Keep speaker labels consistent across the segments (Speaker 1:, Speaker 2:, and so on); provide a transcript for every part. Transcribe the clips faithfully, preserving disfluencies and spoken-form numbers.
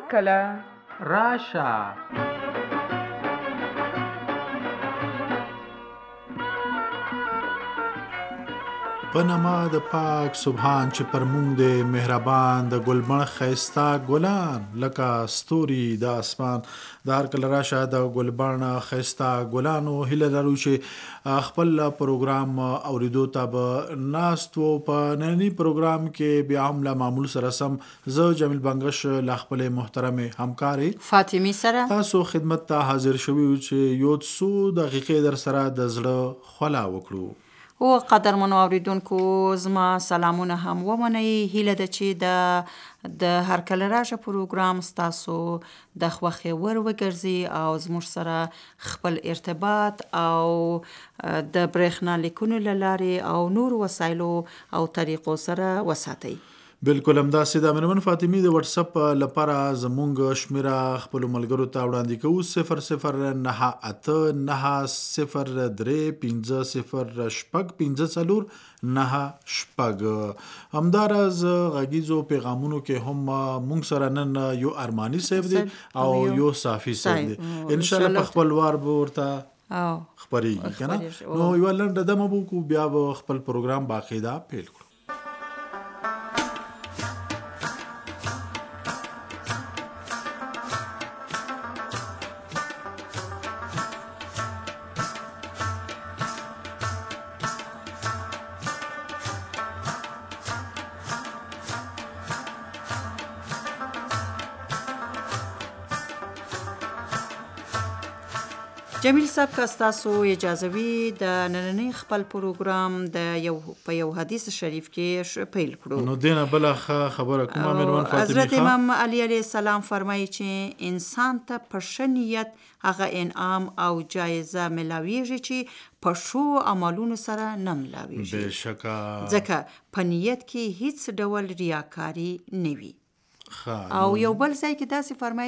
Speaker 1: کله
Speaker 2: راشه.
Speaker 3: په نامه د پاک سبحان چې پر مونږ د مهربان د ګلبن ښایسته ګلان لکه ستوري د اسمان د هر کله راشه د ګلبن ښایسته ګلانو هیله لرو چې خپل پروګرام اوریدو ته به ناست وو. په ننني پروګرام کې بیا هم له معمول سره سم زه جمیل بنګش له خپل محترم همکارې
Speaker 4: فاطمه سره
Speaker 3: تاسو خدمت ته حاضر شوي یو چې یو څو دقیقې در سره د زړه خولا وکړو.
Speaker 4: او قدرمنو اوریدونکو زما سلامونه هم ومنئ. هیله ده چې د د هر کله راشه پروګرام ستاسو د خوښې ور وګرځي او زموږ سره خپل ارتباط او د برېښنا لیکونو له لارې او نور وسایلو او طریقو سره وساتئ.
Speaker 3: بالکل همداسې د مېرمن فاطمې د واتس اپ لپاره زموږ شمیره خپلو ملګرو ته وړاندې کوو صفر صفر نهه اته نهه صفر درې پنځه صفر شپږ پنځه څلور نهه شپږ. همداراز غږیزو پیغامونو کې هم موږ سره نن یو ارماني صاحب دی او یو صافي صاحب دی. انشاءالله په خپل وار به ورته خپرېږي که نه. نو یوه لنډه دمه به وکړو بیا به خپل پروګرام باقاعده پیل کړو.
Speaker 4: جمیل صاحب که ستاسو اجازه وي د نننی خپل پروګرام د یو په یو حدیث شریف کې پیل کړو.
Speaker 3: نو دینه بله ښه خبره کومه مېرمن فاطمې.
Speaker 4: حضرت امام علی علیه السلام فرمایي چې انسان ته په ښه نیت هغه انعام او جایزه ملاویږي چې په ښو عملونو سره نه ملاویږي.
Speaker 3: بېشکه
Speaker 4: ځکه په نیت کې هیڅ ډول ریاکاري نه وي. او یو بل ځای کې داسې فرمایي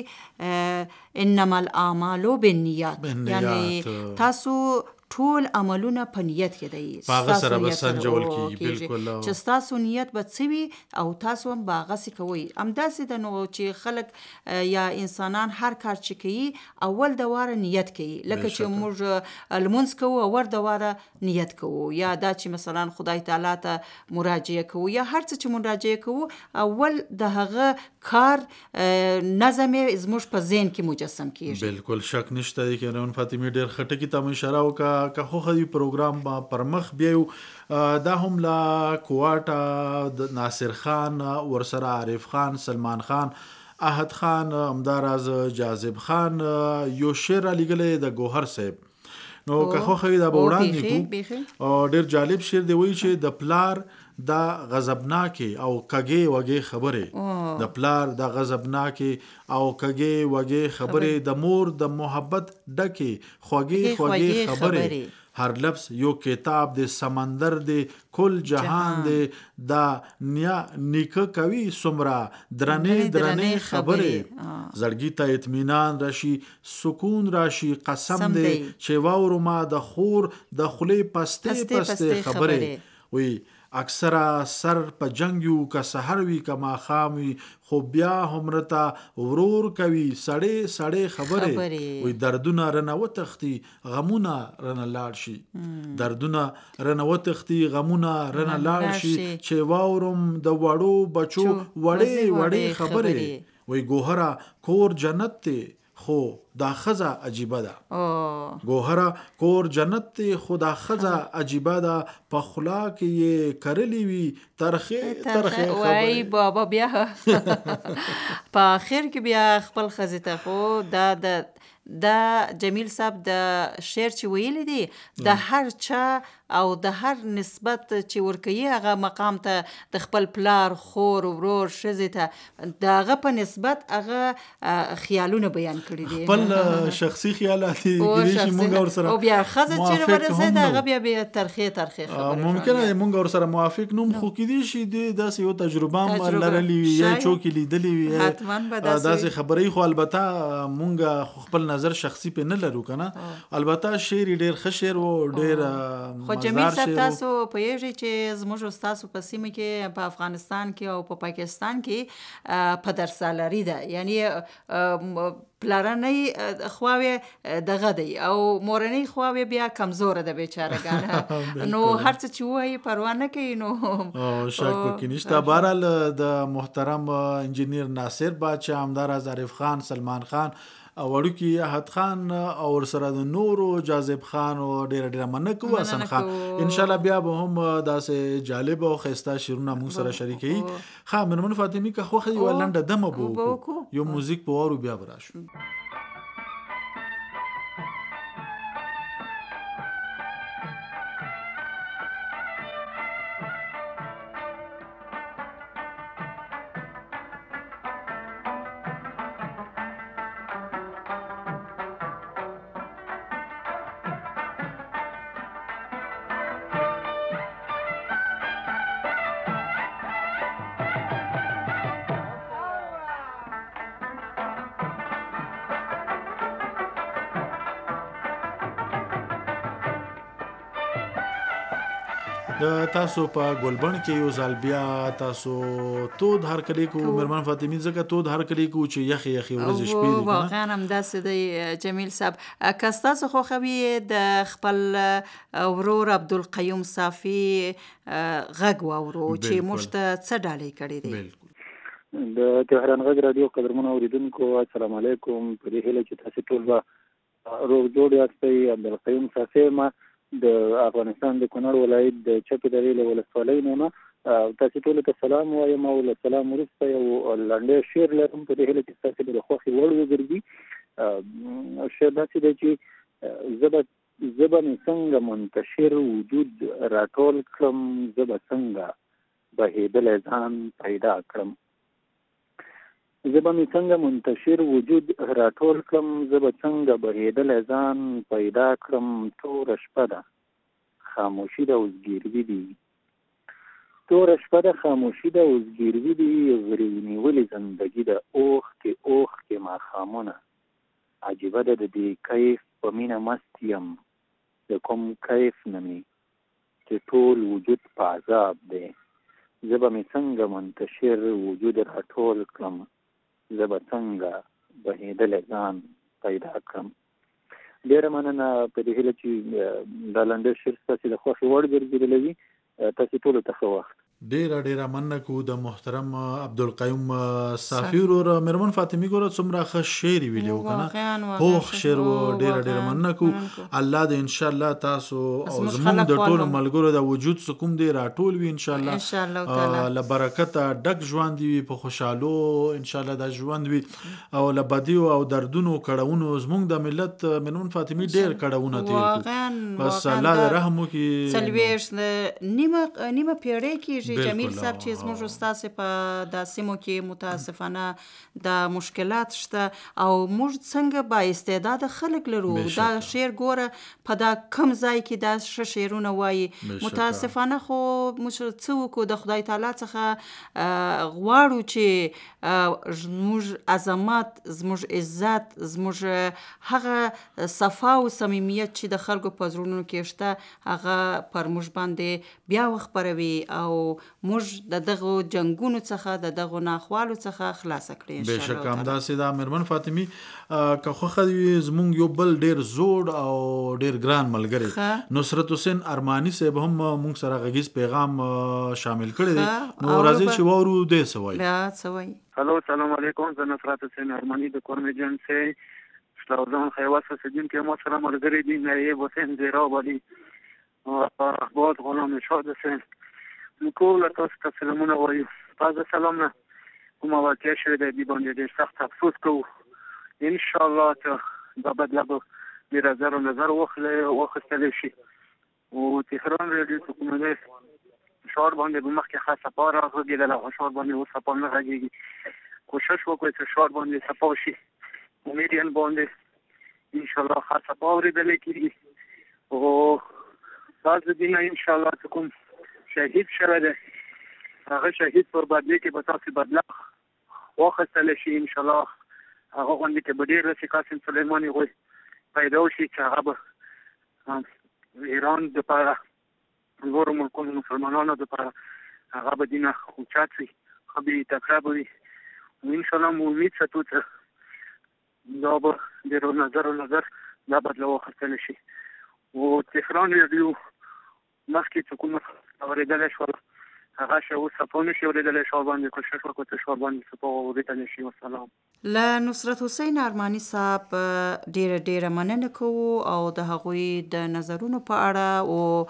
Speaker 4: چې انما الاعمال بالنیات، یعنی تاسو ټول عملونه په نیت کې دی،
Speaker 3: په هغه سره به سنجول کېږي. بالکل
Speaker 4: چې ستاسو نیت به څه وي او تاسو هم به هغسې کوئ. همداسې ده نو چې خلک یا انسانان هر کار چې کوي اول د واره نیت کوي. لکه چې موږ لمونځ کوو اول د واره نیت کوو، یا دا چې مثلا خدای تعالی ته مراجعه کوو، یا هر څه چې مراجعه کوو اول د هغه کار نظم زموږ په ذهن کې مجسم کېږي.
Speaker 3: بالکل شک نشته دی که مېرمن فاطمې ډېر ښه ټکي ته مو اشاره وکړه. که خوښه وي پروګرام به پر مخ بیایو. دا هم له کوواټه د ناصر خان ورسره عارف خان سلمان خان احد خان همداراز جاذب خان یو شعر رالیږلی د ګوهر صاحب. نو که خوښه وي دا به وړاندې کړو. او ډېر جالب شعر دی. وایي چې د پلار دا غضبناکې او کږې وږې خبرې د پلار د غضبناکې او کږې وږې خبرې د مور د محبت ډکې خوږې خوږې خبرې هر لفظ یو کتاب دی سمندر دی کل جهان دی دا نیا نیکه کوي سمرا درنې درنې خبرې زړګي ته اطمینان راشي سکون راشي قسم دی چې واورو ما د خور د خولې پستې پستې خبرې. وی اکثره سر په جنگ یو که سحر وي که ماښام وي خو بیا هم رته ورور کوي سړې سړې خبرې. وی دردونه رنه وتښتي غمونه رنه لاړ شي دردونه رنه وتښتي غمونه رنه لاړ شي چې واورم د وړو بچو وړې وړې خبرې. وی ګوهره کور جنت دی خو دا خزه عجیبه ده. ګوهره کور جنت دی خو دا خزه عجیبه ده په خلا کې یې کرلی وي ترخې ترخې خبرې.
Speaker 4: وای بابا بیا په آخر کې بیا خپل ښځې ته خو دا د دا جمیل صاحب د شعر چې ویلی دی د هر چا او د هر نسبت چې ورکوي هغه مقام ته د خپل پلار خور ورور ښځې ته د هغه په نسبت هغه خیالونه بیان کړي دي
Speaker 3: خپل شخصي خیالات دي چې مونږ ورسره
Speaker 4: او بیا ښځه چې ورسېده هغه بیا بیا ترخې ترخې خبرې
Speaker 3: ممکنه دی مونږ ورسره موافق نوم خو کېدی شي دی داسې یو تجربه هم لرلی وي یا څوک لیدلی وي داسې خبرې خو البته مونږ خپل نظر شخصي په نه لرو کنه. البته شعر ډېر ښه شعر و ډېر
Speaker 4: خو
Speaker 3: مزدار
Speaker 4: صاحب
Speaker 3: شعر
Speaker 4: تاسو پوهیږئ چې زموږ استاسو په سیمه کې په افغانستان کې او په پاکستان کې پدرسالاري ده، یعنی پلارنۍ خواوې دغه دی او مورنۍ خواوې بیا کمزوره ده بیچارهګانه، نو هر څه چې وایي پروا نه کوي. نو
Speaker 3: شک پکې نشته. بهرحال د محترم انجینیر ناصر باچا، همداراز عارف خان، سلمان خان او وړوکی احد خان او ورسره د نورو جاذب خان او ډېره ډېره مننه کوو حسن خان. انشاءالله بیا به هم داسې جالب او ښایسته شعرونه موږ سره شریکوي. ښه مېرمن فاطمې که خوښه دي یوه لنډه دمه به وکړو، یو موزیک به واورو بیا به راشو. د تاسو په ګلبن کې یو ځل بیا تاسو تود هر کلی کو مېرمن فاطمې، ځکه تود هر کلی کو چې یخې یخې ورځې شپې دي.
Speaker 4: واقعا همداسې دی جمیل صاحب. که ستاسو خوښوي د خپل ورور عبدالقیوم صافي غږ واورو چې موږ ته څه ډالۍ کړې دی.
Speaker 1: د تهران غږ رادیو قدرمنو اورېدونکو السلام علیکم. په دې هیله چې تاسو ټول به روغ جوړ یاستئ. عبدالقیوم صافي ما د افغانستان د کونړ ولایت د چپې درې له ولسوالۍ نه تاسو ټولو ته سلام وایم، او له سلام وروسته یو لنډی شعر لرم په دې هیله چې ستاسو د خوښې وړ وګرځي. شعر داسې دی چې زه به زه به مې څنګه منتشر وجود راټول کړم، زه به څنګه بهېدلی ځان پیدا کړم، زه به مې څنګه منتشر وجود راټول کړم، زه به څنګه بهېدلی ځان پیدا کړم. توره شپه ده خاموشي ده اوزګیروي دي، توره شپه ده خاموشي ده اوزګیروي دي، غري نیولې زندګي ده اوښکې اوښکې ماښامونه. عجیبه ده د دې کیف په مینه مست یم، د کوم کیف نه مې چې ټول وجود په عذاب دی. زه به مې څنګه منتشر وجود راټول کړم، زه به څنګه بهېدلی ځان پیدا کړم. ډېره مننه. په دې هیله چې دا لنډی شعر ستاسې د خوښې وړ ګرځېدلی وي. تاسې ټولو ته ښه وخت.
Speaker 3: ډیره ډیره مننه کوو د محترم عبدالقیوم صافي ورور. مېرمن فاطمې ګوره څومره ښه شعر یې ویلی و که نه، پوخ شعر و. ډیره ډیره مننه کوو. الله دې انشاءالله تاسو او زموږ د ټولو ملګرو د وجود سکون دې راټول وي انشاءالله، له برکته ډک ژوند دې وي، په خوشحالو انشاءالله دا ژوند وي، او له بدیو او دردونو کړهونو زموږ د ملت مېرمن فاطمې ډېر کړهونه تېر کړو. بس الله دې رحم وکړي.
Speaker 4: څلوېښت نیمه نیمه پیړۍ کېږي جمیل صاحب چې زموږ استاسې په دا سیمو کې متاسفانه دا مشکلات شته، او موږ څنګه با استعداده خلک لرو. دا شعر ګوره په دا کم ځای کې دا ښه شعرونه وایي، متاسفانه خو موږ څه وکړو، د خدای تعالی څخه غواړو چې زموږ عظمت، زموږ عزت، زموږ هغه صفا او صمیمیت چې د خلکو په زړونو کې شته هغه پر موږ باندې بیا وخپروي او موږ د دغو جنگونو څخه د دغو ناخوالو څخه خلاص کړي ان شاء الله.
Speaker 3: بهشکه همداسې دا مېرمن فاطمې که خوښه وي زموږ یو بل ډېر زوړ او ډېر ګران ملګری نصرت حسین ارماني صاحب هم موږ سره غږیز پیغام شامل کړی دی، نو راځئ چې واورو دی څه وایي.
Speaker 4: څه وایي؟
Speaker 2: هلو سلام علیکم، زه نصرت حسین ارمانی د کورم ایجنسۍ شتاوزان خیوات فسدین ما سره ملګری دي نایب حسین زیرابادي اخبار غلام نشاد حسین نکول تاسو ته سلامونه وایو. تازه سلام نه کومه واقع شوې ده دې باندې ډېر سخت افسوس کوو. انشاءالله ته دا بدله به ډېر نظر و نظر واخیستلی شي. او تهران رادیو چې کومه دی شعار باندې به مخکې ښه صفا راغږېدله، خو شعار باندې اوس صفا نه غږېږي. کوشش وکړئ چې شعار باندې صفا شي، امیدین باندې انشاءالله ښه صفا اورېدلی کېږي. او بعض دینه انشاءالله چې کوم شهید شوی دی هغه شهید پر بدلې کې به تاسې بدله واخیستلی شي انشاءالله. هغه غوندې کې به ډېر رسي قاسم سلیماني غوی پیدا وشي چې هغه به ایران دپاره نورو ملکونو مسلمانانو دپاره هغه به دینه اوچت وي، ښه به تکړه به وي. انشاءالله مو امید ساتو چې دا به د نظر و نظر دا بدله واخیستلی شي. و تهران ریډیو مخکې چې کومه اورېدلی شول هغه شی اوس څپو نه شي اورېدلی شي، باندې کوشش وکړو چې شور باندې څپو واورېدلی شي. والسلام.
Speaker 4: له نصرت حسین ارماني صاحب ډیره ډیره مننه کوو او د هغوی د نظرونو په اړه.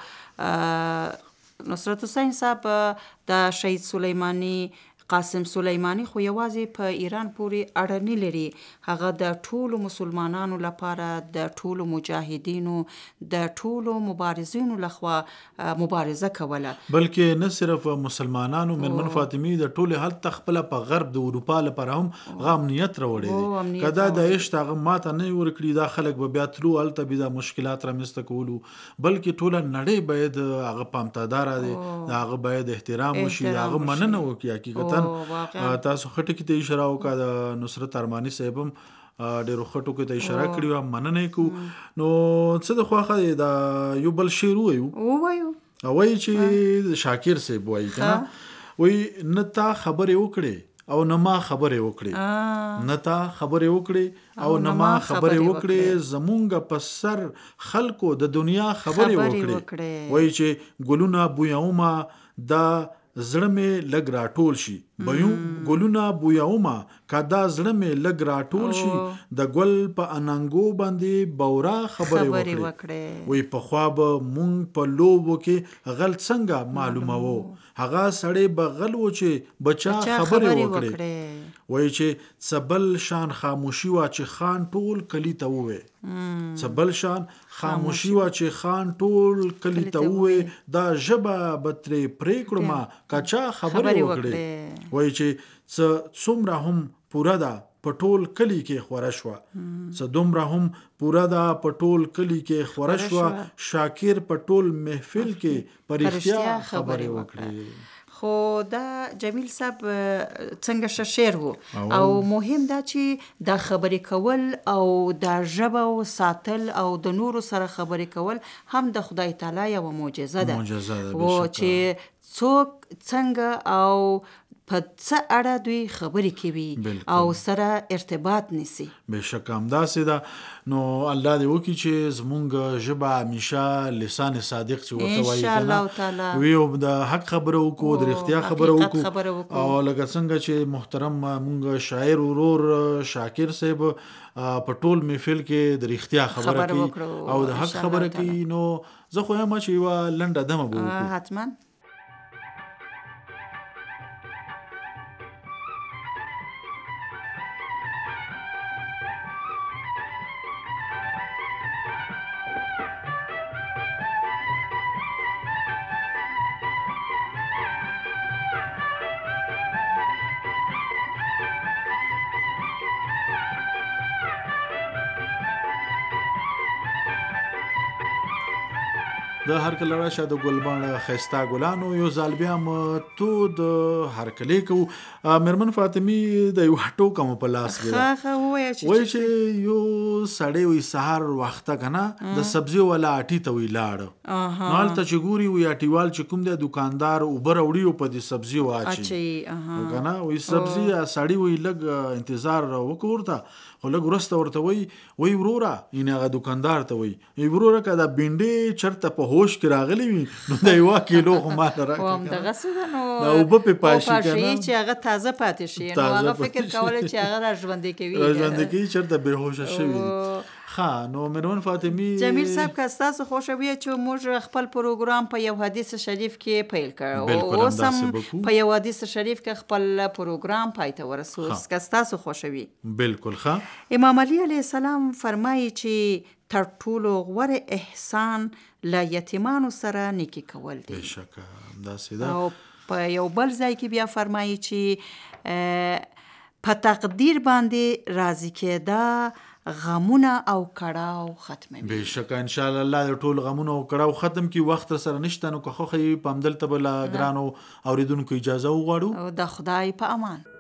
Speaker 4: او نصرت حسین صاحب د شهید سلیمانی قاسم سلیمانی خو یوازې په ایران پورې اړه نه لري، هغه د ټولو مسلمانانو لپاره د ټولو مجاهدینو د ټولو مبارزینو لخوا مبارزه کوله،
Speaker 3: بلکې نه صرف مسلمانانو مېرمن فاطمي د ټولې هلته خپله په غرب د اروپا لپاره هم هغه امنیت راوړی دی. که دا د عشت هغه ماته نه ورکړي دا خلک به بیا تلو هلته به دا مشکلات رامنځته کولو، بلکې ټوله نړۍ باید هغه پامتاداره دی، د هغه باید احترام وشي، د هغه مننه وکړي. حقیقتا تاسو خټه کې ته اشاره وکړه، د نصرت ارماني صاحب هم ډېرو خټو کې ته اشاره کړې وه، مننه یې کوو. نو څه د خواښه دی دا یو بل شعر ووایو
Speaker 4: ووایو
Speaker 3: وایي چې شاکر صاحب وایي که نه، وایي نه تا خبرې وکړې او نه ما خبرې وکړې، نه تا خبرې وکړې او نه ما خبرې وکړې، زمونږ په سر خلکو د دنیا خبرې وکړې. وایي چې ګلونه بویومه دا زړه مې لږ راټول شي، بيو ګلونه بویومه که دا زړه مې لږ راټول شي، د ګل په اننګو باندې بورا خبرې وکړې. وی پخوا به مونږ په لوبو کې غل څنګه معلومه وو، هغه سړی به غل و چې بچا خبرې وکړې. وی چې څه بل شان خاموشي وه چې خان ټول کلي ته ووې، څه بل شان خاموشي وه چې خان ټول کلي ته ووې، دا ژبه به ترې پرې کړمه که چا خبرې وکړې. وایي چې څه څومره هم پوره ده په ټول کلي کې خوره شوه، څه دومره هم پوره ده په ټول کلي کې خوره شوه، شاکر په ټول محفل کې په رښتیا خبرې وکړې.
Speaker 4: خو دا جمیل صاحب څنګه ښه شعر و، او مهم دا چې دا خبرې کول او دا ژبه و ساتل او د نورو سره خبرې کول هم د خدای تعالی یوه معجزه ده، و چې څوک څنګه او په څه اړه دوی خبرې کوي او سره ارتباط نیسي.
Speaker 3: بېشکه همداسې ده. نو الله دې وکړي چې زمونږ ژبه همیشه لسان صادق چې ورته وایي که نه وي، د حق خبره وکړو، د رښتیا خبره وکړو، او لکه څنګه چې محترم مونږ شاعر ورور شاکر صاحب په ټول محفل کې د رښتیا خبره کوي او د حق خبره کوي. نو زه خو یم چې یوه لنډه دمه به وکړو.
Speaker 4: حتما.
Speaker 3: د هر کله راشه د ګلبانه خستا ګلانو یو ځل بیا م تو د هر کله کو مېرمن فاطمي د یو ټوکه مو په لاس کې
Speaker 4: ښه وایي
Speaker 3: چې یو سړی وي سهار وخته کنه د سبزی ولا اټی ته وی لاړ نو هلته چې ګوري وي اټیوال چې کوم د دکاندار اوبر وړي په دې سبزی واچي کنه وي سبزی سړی وي لګ انتظار وکړتا خو لګ ورسته ورته وي وي ورورا اینه دکاندار ته وي ای ورورا کدا بینډي چرته په هوش کې راغلی وي نو د یو کیلو خو ما راکړه
Speaker 4: کوم دغه څه نو
Speaker 3: دا وب په پاشي کنه
Speaker 4: چې هغه تازه پاتې شي نو هغه فکر کول چې هغه راژوندې کوي
Speaker 3: راژوندې کوي چرته به هوش شوی ها نو مېرمن فاطمي
Speaker 4: جمیل صاحب که تاسو خوشوي چې موږ خپل پروګرام په یو حدیث شریف کې پیل کړو او سم په یو حدیث شریف کې خپل پروګرام پای ته ورسو که تاسو خوشوي
Speaker 3: بالکل ښه
Speaker 4: امام علی علیه السلام فرمایي چې تر ټولو غوره احسان له یتیمانو سره نیکی کول دي.
Speaker 3: بېشکه همداسې ده.
Speaker 4: او په یو بل ځای کې بیا فرمایي چې په تقدیر باندې راضي کېده غمونه او کړاو ختموي.
Speaker 3: بېشکه ان شاء الله الله ټول غمونه او کړاو ختم کی وخت سره نشته نو که خو په همدلته بل ګرانو اوریدونکو اجازه وغواړو
Speaker 4: د خدای په امان.